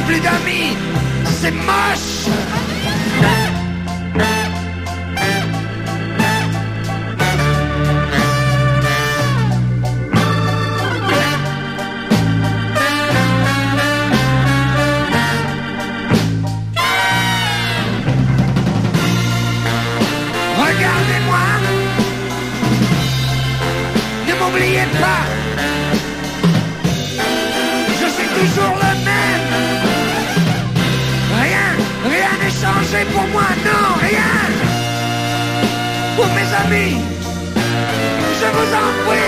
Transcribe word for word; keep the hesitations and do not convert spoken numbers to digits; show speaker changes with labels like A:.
A: plus d'amis, c'est moche. Regardez-moi, ne m'oubliez pas, je suis toujours le même. Rien, rien n'est changé pour moi, non, rien. Pour mes amis, je vous en prie.